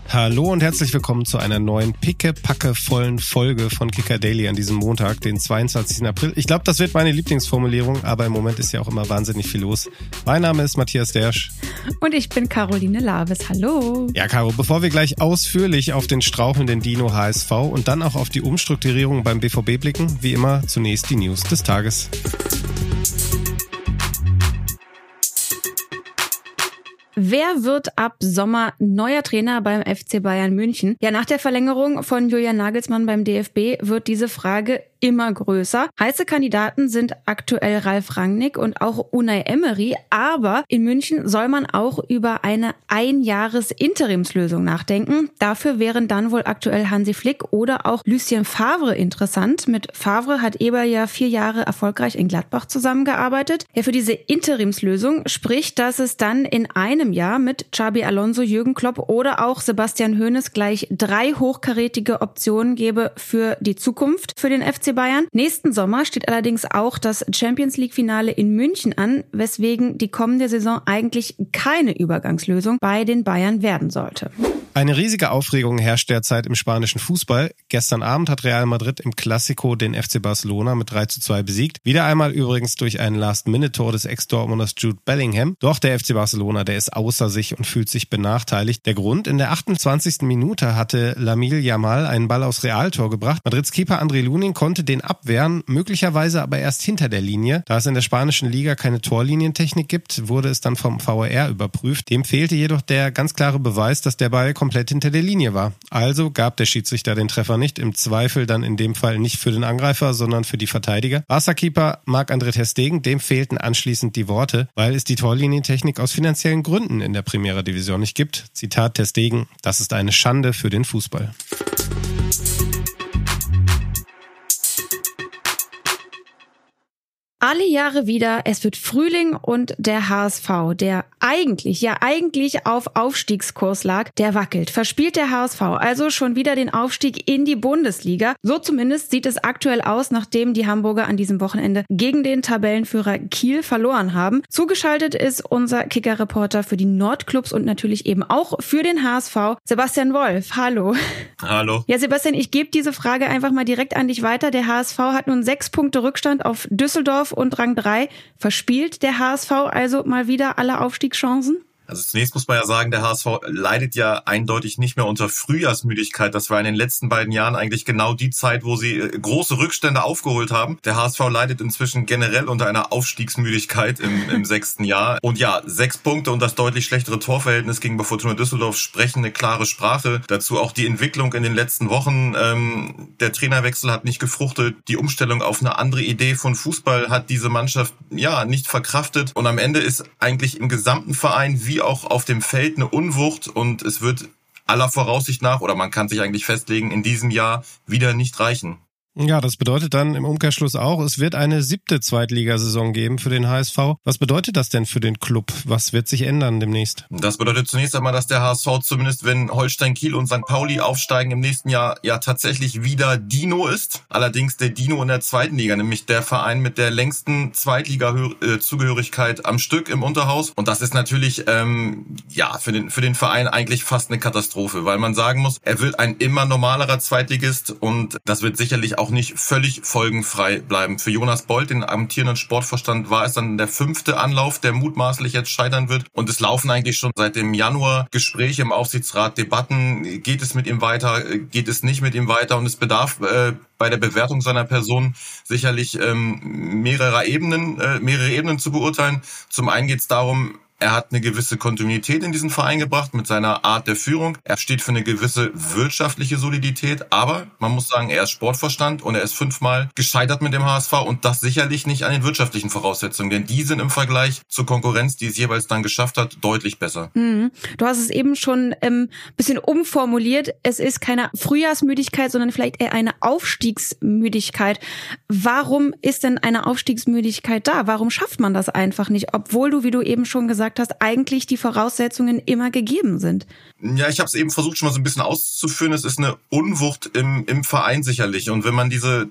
Hallo und herzlich willkommen zu einer neuen pickepackevollen Folge von Kicker Daily an diesem Montag, den 22. April. Ich glaube, das wird meine Lieblingsformulierung, aber im Moment ist ja auch immer wahnsinnig viel los. Mein Name ist Matthias Dersch. Und ich bin Caroline Laves. Hallo. Ja, Caro, bevor wir gleich ausführlich auf den strauchelnden Dino HSV und dann auch auf die Umstrukturierung beim BVB blicken, wie immer zunächst die News des Tages. Wer wird ab Sommer neuer Trainer beim FC Bayern München? Ja, nach der Verlängerung von Julian Nagelsmann beim DFB wird diese Frage immer größer. Heiße Kandidaten sind aktuell Ralf Rangnick und auch Unai Emery, aber in München soll man auch über eine Einjahres-Interimslösung nachdenken. Dafür wären dann wohl aktuell Hansi Flick oder auch Lucien Favre interessant. Mit Favre hat Eber ja 4 Jahre erfolgreich in Gladbach zusammengearbeitet. Ja, für diese Interimslösung spricht, dass es dann in einem Jahr mit Xabi Alonso, Jürgen Klopp oder auch Sebastian Hoeneß gleich 3 hochkarätige Optionen gäbe für die Zukunft für den FC Bayern. Nächsten Sommer steht allerdings auch das Champions-League-Finale in München an, weswegen die kommende Saison eigentlich keine Übergangslösung bei den Bayern werden sollte. Eine riesige Aufregung herrscht derzeit im spanischen Fußball. Gestern Abend hat Real Madrid im Clasico den FC Barcelona mit 3:2 besiegt. Wieder einmal übrigens durch ein Last-Minute-Tor des Ex-Dortmunders Jude Bellingham. Doch der FC Barcelona, der ist außer sich und fühlt sich benachteiligt. Der Grund: in der 28. Minute hatte Lamine Yamal einen Ball aufs Realtor gebracht. Madrids Keeper André Lunin konnte den abwehren, möglicherweise aber erst hinter der Linie. Da es in der spanischen Liga keine Torlinientechnik gibt, wurde es dann vom VAR überprüft. Dem fehlte jedoch der ganz klare Beweis, dass der Ball komplett hinter der Linie war. Also gab der Schiedsrichter den Treffer nicht. Im Zweifel dann in dem Fall nicht für den Angreifer, sondern für die Verteidiger. Barca-Keeper Marc-André ter Stegen, dem fehlten anschließend die Worte, weil es die Torlinientechnik aus finanziellen Gründen in der Primera Division nicht gibt. Zitat ter Stegen: Das ist eine Schande für den Fußball. Alle Jahre wieder, es wird Frühling und der HSV, der eigentlich auf Aufstiegskurs lag, der wackelt. Verspielt der HSV also schon wieder den Aufstieg in die Bundesliga? So zumindest sieht es aktuell aus, nachdem die Hamburger an diesem Wochenende gegen den Tabellenführer Kiel verloren haben. Zugeschaltet ist unser Kicker-Reporter für die Nordclubs und natürlich eben auch für den HSV, Sebastian Wolf. Hallo. Hallo. Ja, Sebastian, ich gebe diese Frage einfach mal direkt an dich weiter. Der HSV hat nun 6 Punkte Rückstand auf Düsseldorf und Rang 3. Verspielt der HSV also mal wieder alle Aufstiegschancen? Also zunächst muss man ja sagen, der HSV leidet ja eindeutig nicht mehr unter Frühjahrsmüdigkeit. Das war in den letzten beiden Jahren eigentlich genau die Zeit, wo sie große Rückstände aufgeholt haben. Der HSV leidet inzwischen generell unter einer Aufstiegsmüdigkeit im 6. Jahr. Und ja, 6 Punkte und das deutlich schlechtere Torverhältnis gegenüber Fortuna Düsseldorf sprechen eine klare Sprache. Dazu auch die Entwicklung in den letzten Wochen. Der Trainerwechsel hat nicht gefruchtet. Die Umstellung auf eine andere Idee von Fußball hat diese Mannschaft nicht verkraftet. Und am Ende ist eigentlich im gesamten Verein wie auch auf dem Feld eine Unwucht und es wird aller Voraussicht nach, oder man kann sich eigentlich festlegen, in diesem Jahr wieder nicht reichen. Ja, das bedeutet dann im Umkehrschluss auch, es wird eine 7. Zweitligasaison geben für den HSV. Was bedeutet das denn für den Club? Was wird sich ändern demnächst? Das bedeutet zunächst einmal, dass der HSV zumindest, wenn Holstein Kiel und St. Pauli aufsteigen, im nächsten Jahr ja tatsächlich wieder Dino ist. Allerdings der Dino in der 2. Liga, nämlich der Verein mit der längsten Zweitliga-Zugehörigkeit am Stück im Unterhaus. Und das ist natürlich für den Verein eigentlich fast eine Katastrophe, weil man sagen muss, er wird ein immer normalerer Zweitligist und das wird sicherlich auch nicht völlig folgenfrei bleiben. Für Jonas Bold, den amtierenden Sportvorstand, war es dann der 5. Anlauf, der mutmaßlich jetzt scheitern wird. Und es laufen eigentlich schon seit dem Januar Gespräche im Aufsichtsrat, Debatten. Geht es mit ihm weiter? Geht es nicht mit ihm weiter? Und es bedarf bei der Bewertung seiner Person sicherlich mehrere Ebenen zu beurteilen. Zum einen geht es darum, er hat eine gewisse Kontinuität in diesen Verein gebracht mit seiner Art der Führung. Er steht für eine gewisse wirtschaftliche Solidität, aber man muss sagen, er ist Sportvorstand und er ist 5-mal gescheitert mit dem HSV und das sicherlich nicht an den wirtschaftlichen Voraussetzungen, denn die sind im Vergleich zur Konkurrenz, die es jeweils dann geschafft hat, deutlich besser. Du hast es eben schon bisschen umformuliert. Es ist keine Frühjahrsmüdigkeit, sondern vielleicht eher eine Aufstiegsmüdigkeit. Warum ist denn eine Aufstiegsmüdigkeit da? Warum schafft man das einfach nicht? Obwohl du, wie du eben schon gesagt gesagt hast, eigentlich die Voraussetzungen immer gegeben sind. Ja, ich habe es eben versucht, schon mal so ein bisschen auszuführen. Es ist eine Unwucht im Verein sicherlich. Und wenn man diese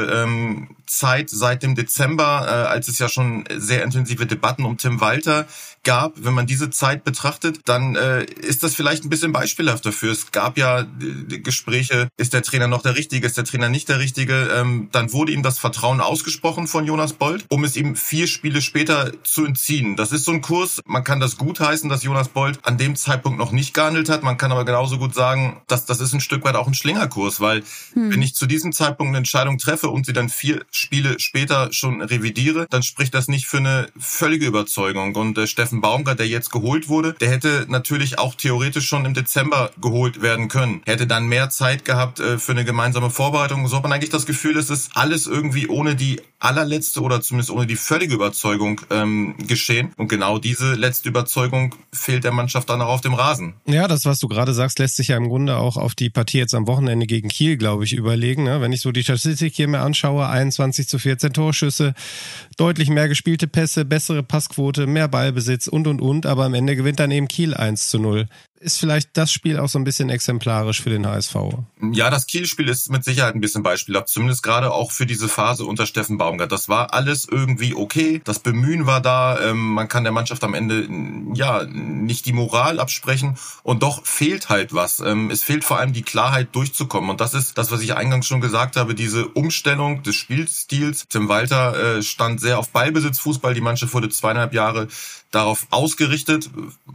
Zeit seit dem Dezember, als es ja schon sehr intensive Debatten um Tim Walter gab, wenn man diese Zeit betrachtet, dann ist das vielleicht ein bisschen beispielhaft dafür. Es gab ja Gespräche, ist der Trainer noch der Richtige, ist der Trainer nicht der Richtige? Dann wurde ihm das Vertrauen ausgesprochen von Jonas Bold, um es ihm 4 Spiele später zu entziehen. Das ist so ein Kurs, man kann das gutheißen, dass Jonas Bold an dem Zeitpunkt noch nicht gehandelt hat. Man kann aber genauso gut sagen, dass das ist ein Stück weit auch ein Schlingerkurs, weil wenn ich zu diesem Zeitpunkt eine Entscheidung treffe und sie dann 4 Spiele später schon revidiere, dann spricht das nicht für eine völlige Überzeugung. Und Steffen Baumgart, der jetzt geholt wurde, der hätte natürlich auch theoretisch schon im Dezember geholt werden können. Hätte dann mehr Zeit gehabt für eine gemeinsame Vorbereitung. So hat man eigentlich das Gefühl, es ist alles irgendwie ohne die allerletzte oder zumindest ohne die völlige Überzeugung geschehen. Und genau diese letzte Überzeugung fehlt der Mannschaft dann auch auf dem Rasen. Ja, das, was du gerade sagst, lässt sich ja im Grunde auch auf die Partie jetzt am Wochenende gegen Kiel, glaube ich, überlegen. Ne? Wenn ich so die Statistik hier mir anschaue, 21:14 Torschüsse, deutlich mehr gespielte Pässe, bessere Passquote, mehr Ballbesitz und. Aber am Ende gewinnt dann eben Kiel 1:0. Ist vielleicht das Spiel auch so ein bisschen exemplarisch für den HSV? Ja, das Kiel-Spiel ist mit Sicherheit ein bisschen beispielhaft, zumindest gerade auch für diese Phase unter Steffen Baumgart. Das war alles irgendwie okay, das Bemühen war da, man kann der Mannschaft am Ende ja nicht die Moral absprechen und doch fehlt halt was. Es fehlt vor allem die Klarheit durchzukommen und das ist das, was ich eingangs schon gesagt habe, diese Umstellung des Spielstils. Tim Walter stand sehr auf Ballbesitzfußball, die Mannschaft wurde 2,5 Jahre darauf ausgerichtet,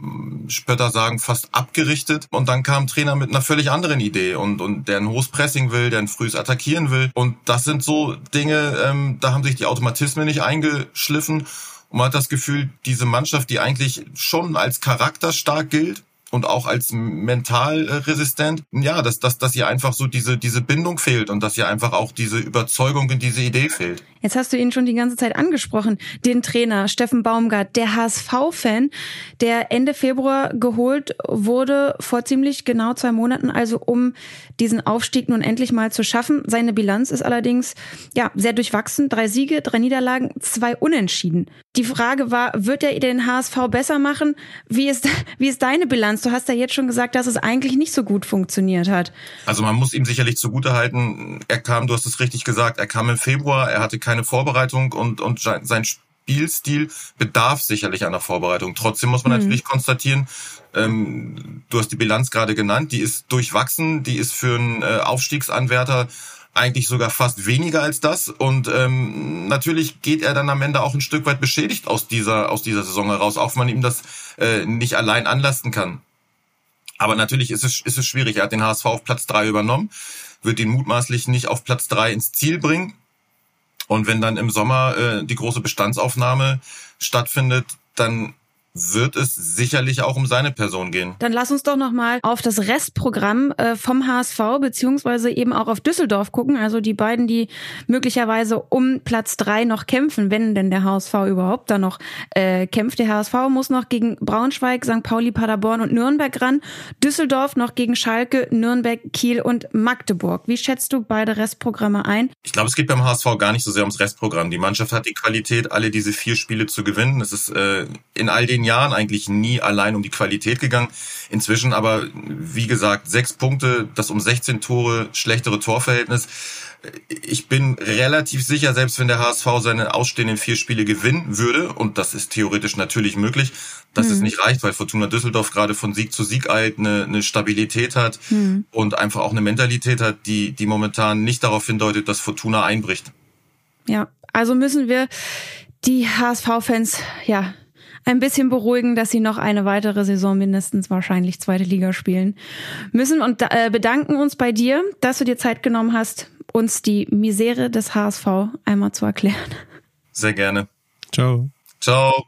Spötter sagen fast abgerichtet und dann kam ein Trainer mit einer völlig anderen Idee und der ein hohes Pressing will, der ein frühes Attackieren will und das sind so Dinge, da haben sich die Automatismen nicht eingeschliffen und man hat das Gefühl, diese Mannschaft, die eigentlich schon als charakterstark gilt und auch als mental resistent, ja, dass ihr einfach so diese Bindung fehlt und dass ihr einfach auch diese Überzeugung in diese Idee fehlt. Jetzt hast du ihn schon die ganze Zeit angesprochen, den Trainer Steffen Baumgart, der HSV-Fan, der Ende Februar geholt wurde, vor ziemlich genau 2 Monaten, also um diesen Aufstieg nun endlich mal zu schaffen. Seine Bilanz ist allerdings ja sehr durchwachsen, 3 Siege, 3 Niederlagen, 2 Unentschieden. Die Frage war, wird er den HSV besser machen? Wie ist deine Bilanz? Du hast ja jetzt schon gesagt, dass es eigentlich nicht so gut funktioniert hat. Also man muss ihm sicherlich zugutehalten, du hast es richtig gesagt, er kam im Februar, er hatte keine Vorbereitung und sein Spielstil bedarf sicherlich einer Vorbereitung. Trotzdem muss man natürlich konstatieren, du hast die Bilanz gerade genannt, die ist durchwachsen, die ist für einen Aufstiegsanwärter eigentlich sogar fast weniger als das und natürlich geht er dann am Ende auch ein Stück weit beschädigt aus dieser Saison heraus, auch wenn man ihm das nicht allein anlasten kann. Aber natürlich ist es schwierig. Er hat den HSV auf Platz 3 übernommen, wird ihn mutmaßlich nicht auf Platz 3 ins Ziel bringen. Und wenn dann im Sommer die große Bestandsaufnahme stattfindet, dann wird es sicherlich auch um seine Person gehen. Dann lass uns doch nochmal auf das Restprogramm vom HSV beziehungsweise eben auch auf Düsseldorf gucken. Also die beiden, die möglicherweise um Platz 3 noch kämpfen, wenn denn der HSV überhaupt da noch kämpft. Der HSV muss noch gegen Braunschweig, St. Pauli, Paderborn und Nürnberg ran. Düsseldorf noch gegen Schalke, Nürnberg, Kiel und Magdeburg. Wie schätzt du beide Restprogramme ein? Ich glaube, es geht beim HSV gar nicht so sehr ums Restprogramm. Die Mannschaft hat die Qualität, alle diese 4 Spiele zu gewinnen. Es ist in all den Jahren eigentlich nie allein um die Qualität gegangen. Inzwischen aber, wie gesagt, 6 Punkte, das um 16 Tore, schlechtere Torverhältnis. Ich bin relativ sicher, selbst wenn der HSV seine ausstehenden 4 Spiele gewinnen würde, und das ist theoretisch natürlich möglich, dass es nicht reicht, weil Fortuna Düsseldorf gerade von Sieg zu Sieg eilt, eine Stabilität hat und einfach auch eine Mentalität hat, die momentan nicht darauf hindeutet, dass Fortuna einbricht. Ja, also müssen wir die HSV-Fans, ja, ein bisschen beruhigen, dass sie noch eine weitere Saison mindestens wahrscheinlich 2. Liga spielen müssen und bedanken uns bei dir, dass du dir Zeit genommen hast, uns die Misere des HSV einmal zu erklären. Sehr gerne. Ciao. Ciao.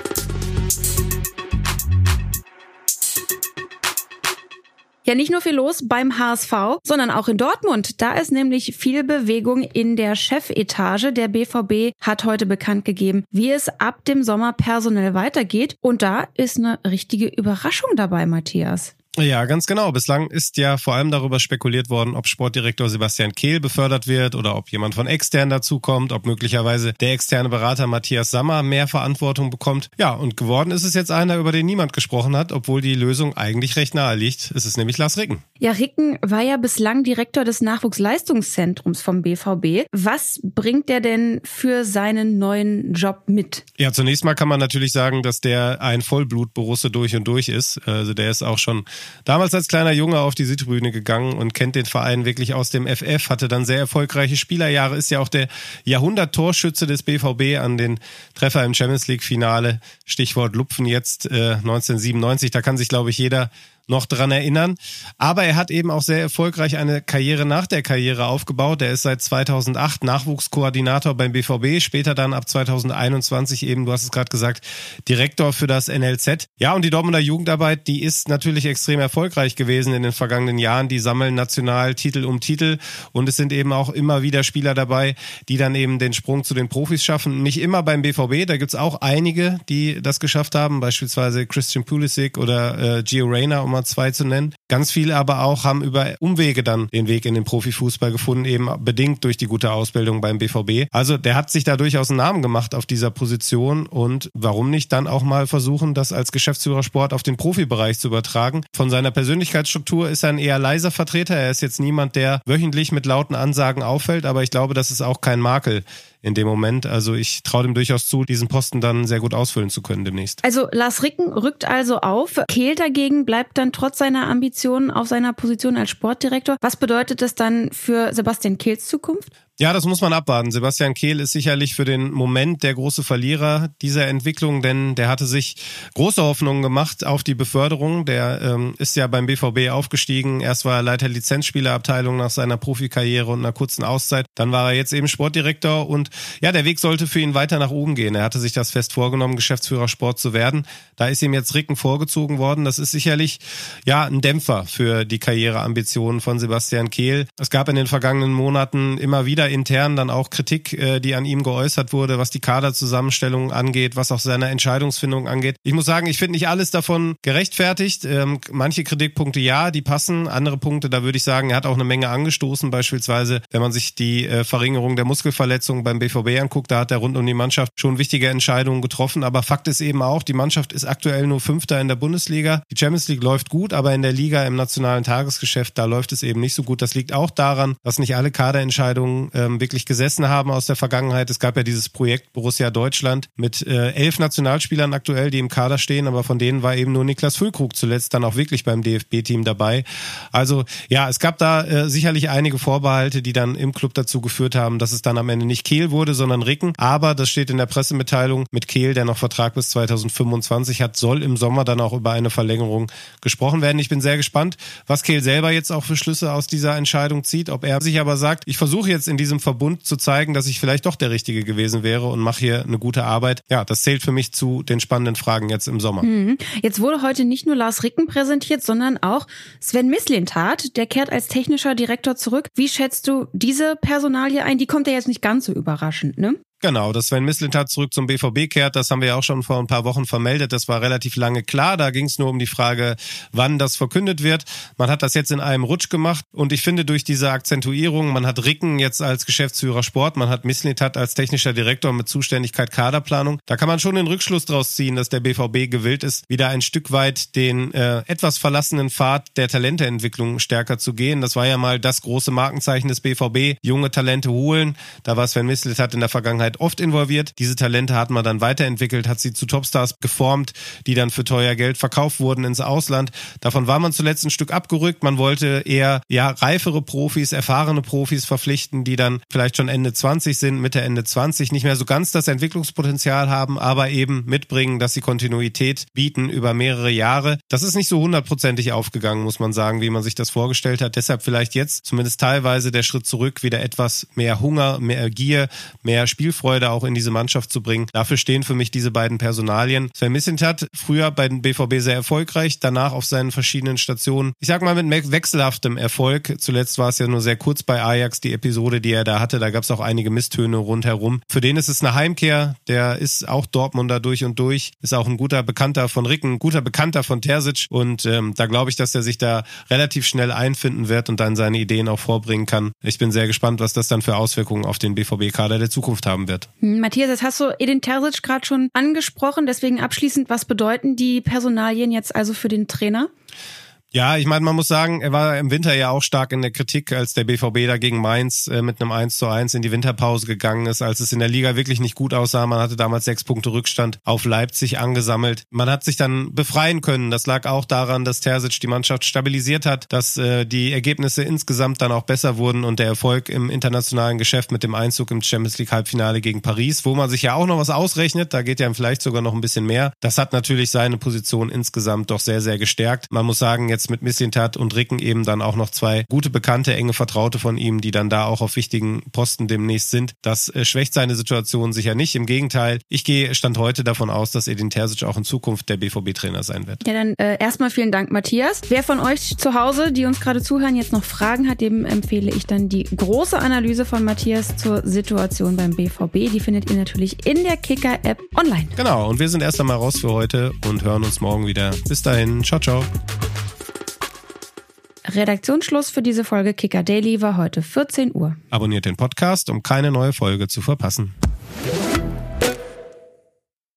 Ja, nicht nur viel los beim HSV, sondern auch in Dortmund. Da ist nämlich viel Bewegung in der Chefetage. Der BVB hat heute bekannt gegeben, wie es ab dem Sommer personell weitergeht. Und da ist eine richtige Überraschung dabei, Matthias. Ja, ganz genau. Bislang ist ja vor allem darüber spekuliert worden, ob Sportdirektor Sebastian Kehl befördert wird oder ob jemand von extern dazukommt, ob möglicherweise der externe Berater Matthias Sammer mehr Verantwortung bekommt. Ja, und geworden ist es jetzt einer, über den niemand gesprochen hat, obwohl die Lösung eigentlich recht nahe liegt. Es ist nämlich Lars Ricken. Ja, Ricken war ja bislang Direktor des Nachwuchsleistungszentrums vom BVB. Was bringt der denn für seinen neuen Job mit? Ja, zunächst mal kann man natürlich sagen, dass der ein Vollblut-Borusse durch und durch ist. Also der ist auch schon damals als kleiner Junge auf die Südtribüne gegangen und kennt den Verein wirklich aus dem FF, hatte dann sehr erfolgreiche Spielerjahre, ist ja auch der Jahrhundert-Torschütze des BVB an den Treffer im Champions-League-Finale, Stichwort Lupfen jetzt 1997, da kann sich, glaube ich, jeder noch dran erinnern. Aber er hat eben auch sehr erfolgreich eine Karriere nach der Karriere aufgebaut. Er ist seit 2008 Nachwuchskoordinator beim BVB, später dann ab 2021 eben, du hast es gerade gesagt, Direktor für das NLZ. Ja, und die Dortmunder Jugendarbeit, die ist natürlich extrem erfolgreich gewesen in den vergangenen Jahren. Die sammeln national Titel um Titel und es sind eben auch immer wieder Spieler dabei, die dann eben den Sprung zu den Profis schaffen. Nicht immer beim BVB, da gibt's auch einige, die das geschafft haben, beispielsweise Christian Pulisic oder Gio Reyna, um mal zwei zu nennen. Ganz viele aber auch haben über Umwege dann den Weg in den Profifußball gefunden, eben bedingt durch die gute Ausbildung beim BVB. Also der hat sich da durchaus einen Namen gemacht auf dieser Position und warum nicht dann auch mal versuchen, das als Geschäftsführersport auf den Profibereich zu übertragen. Von seiner Persönlichkeitsstruktur ist er ein eher leiser Vertreter. Er ist jetzt niemand, der wöchentlich mit lauten Ansagen auffällt, aber ich glaube, das ist auch kein Makel in dem Moment. Also ich traue dem durchaus zu, diesen Posten dann sehr gut ausfüllen zu können demnächst. Also Lars Ricken rückt also auf. Kehl dagegen bleibt dann trotz seiner Ambitionen auf seiner Position als Sportdirektor. Was bedeutet das dann für Sebastian Kehls Zukunft? Ja, das muss man abwarten. Sebastian Kehl ist sicherlich für den Moment der große Verlierer dieser Entwicklung, denn der hatte sich große Hoffnungen gemacht auf die Beförderung. Der ist ja beim BVB aufgestiegen. Erst war er Leiter Lizenzspielerabteilung nach seiner Profikarriere und einer kurzen Auszeit. Dann war er jetzt eben Sportdirektor und ja, der Weg sollte für ihn weiter nach oben gehen. Er hatte sich das fest vorgenommen, Geschäftsführer Sport zu werden. Da ist ihm jetzt Ricken vorgezogen worden. Das ist sicherlich ja ein Dämpfer für die Karriereambitionen von Sebastian Kehl. Es gab in den vergangenen Monaten immer wieder intern dann auch Kritik, die an ihm geäußert wurde, was die Kaderzusammenstellung angeht, was auch seine Entscheidungsfindung angeht. Ich muss sagen, ich finde nicht alles davon gerechtfertigt. Manche Kritikpunkte ja, die passen. Andere Punkte, da würde ich sagen, er hat auch eine Menge angestoßen. Beispielsweise, wenn man sich die Verringerung der Muskelverletzung beim BVB anguckt, da hat er rund um die Mannschaft schon wichtige Entscheidungen getroffen. Aber Fakt ist eben auch, die Mannschaft ist aktuell nur Fünfter in der Bundesliga. Die Champions League läuft gut, aber in der Liga, im nationalen Tagesgeschäft, da läuft es eben nicht so gut. Das liegt auch daran, dass nicht alle Kaderentscheidungen wirklich gesessen haben aus der Vergangenheit. Es gab ja dieses Projekt Borussia Deutschland mit 11 Nationalspielern aktuell, die im Kader stehen, aber von denen war eben nur Niklas Füllkrug zuletzt dann auch wirklich beim DFB-Team dabei. Also ja, es gab da sicherlich einige Vorbehalte, die dann im Club dazu geführt haben, dass es dann am Ende nicht Kehl wurde, sondern Ricken. Aber das steht in der Pressemitteilung mit Kehl, der noch Vertrag bis 2025 hat, soll im Sommer dann auch über eine Verlängerung gesprochen werden. Ich bin sehr gespannt, was Kehl selber jetzt auch für Schlüsse aus dieser Entscheidung zieht. Ob er sich aber sagt, ich versuche jetzt in diesem Verbund zu zeigen, dass ich vielleicht doch der Richtige gewesen wäre und mache hier eine gute Arbeit. Ja, das zählt für mich zu den spannenden Fragen jetzt im Sommer. Jetzt wurde heute nicht nur Lars Ricken präsentiert, sondern auch Sven Mislintat. Der kehrt als technischer Direktor zurück. Wie schätzt du diese Personalie ein? Die kommt ja jetzt nicht ganz so überraschend, ne? Genau, dass Sven Mislintat zurück zum BVB kehrt, das haben wir ja auch schon vor ein paar Wochen vermeldet. Das war relativ lange klar. Da ging es nur um die Frage, wann das verkündet wird. Man hat das jetzt in einem Rutsch gemacht und ich finde durch diese Akzentuierung, man hat Ricken jetzt als Geschäftsführer Sport, man hat Mislintat als technischer Direktor mit Zuständigkeit Kaderplanung. Da kann man schon den Rückschluss draus ziehen, dass der BVB gewillt ist, wieder ein Stück weit den etwas verlassenen Pfad der Talenteentwicklung stärker zu gehen. Das war ja mal das große Markenzeichen des BVB, junge Talente holen. Da war Sven Mislintat in der Vergangenheit oft involviert. Diese Talente hat man dann weiterentwickelt, hat sie zu Topstars geformt, die dann für teuer Geld verkauft wurden ins Ausland. Davon war man zuletzt ein Stück abgerückt. Man wollte eher reifere Profis, erfahrene Profis verpflichten, die dann vielleicht schon Ende 20 sind, Mitte, Ende 20, nicht mehr so ganz das Entwicklungspotenzial haben, aber eben mitbringen, dass sie Kontinuität bieten über mehrere Jahre. Das ist nicht so 100%ig aufgegangen, muss man sagen, wie man sich das vorgestellt hat. Deshalb vielleicht jetzt zumindest teilweise der Schritt zurück, wieder etwas mehr Hunger, mehr Gier, mehr Spielfreude Spielfreude auch in diese Mannschaft zu bringen. Dafür stehen für mich diese beiden Personalien. Sven Mislintat, früher bei den BVB sehr erfolgreich, danach auf seinen verschiedenen Stationen, ich sag mal mit wechselhaftem Erfolg. Zuletzt war es ja nur sehr kurz bei Ajax, die Episode, die er da hatte. Da gab es auch einige Misstöne rundherum. Für den ist es eine Heimkehr. Der ist auch Dortmunder durch und durch. Ist auch ein guter Bekannter von Ricken, ein guter Bekannter von Terzic. Und da glaube ich, dass er sich da relativ schnell einfinden wird und dann seine Ideen auch vorbringen kann. Ich bin sehr gespannt, was das dann für Auswirkungen auf den BVB-Kader der Zukunft haben wird. Matthias, das hast du Edin Terzic gerade schon angesprochen. Deswegen abschließend, was bedeuten die Personalien jetzt also für den Trainer? Ja, ich meine, man muss sagen, er war im Winter ja auch stark in der Kritik, als der BVB da gegen Mainz mit einem 1:1 in die Winterpause gegangen ist, als es in der Liga wirklich nicht gut aussah. Man hatte damals 6 Punkte Rückstand auf Leipzig angesammelt. Man hat sich dann befreien können. Das lag auch daran, dass Terzic die Mannschaft stabilisiert hat, dass die Ergebnisse insgesamt dann auch besser wurden und der Erfolg im internationalen Geschäft mit dem Einzug im Champions-League-Halbfinale gegen Paris, wo man sich ja auch noch was ausrechnet, da geht ja vielleicht sogar noch ein bisschen mehr. Das hat natürlich seine Position insgesamt doch sehr, sehr gestärkt. Man muss sagen, jetzt mit Mislintat und Ricken eben dann auch noch 2 gute Bekannte, enge Vertraute von ihm, die dann da auch auf wichtigen Posten demnächst sind. Das schwächt seine Situation sicher nicht. Im Gegenteil, ich gehe Stand heute davon aus, dass Edin Terzic auch in Zukunft der BVB-Trainer sein wird. Ja, dann erstmal vielen Dank, Matthias. Wer von euch zu Hause, die uns gerade zuhören, jetzt noch Fragen hat, dem empfehle ich dann die große Analyse von Matthias zur Situation beim BVB. Die findet ihr natürlich in der Kicker-App online. Genau, und wir sind erst einmal raus für heute und hören uns morgen wieder. Bis dahin, ciao, ciao. Redaktionsschluss für diese Folge Kicker Daily war heute 14 Uhr. Abonniert den Podcast, um keine neue Folge zu verpassen.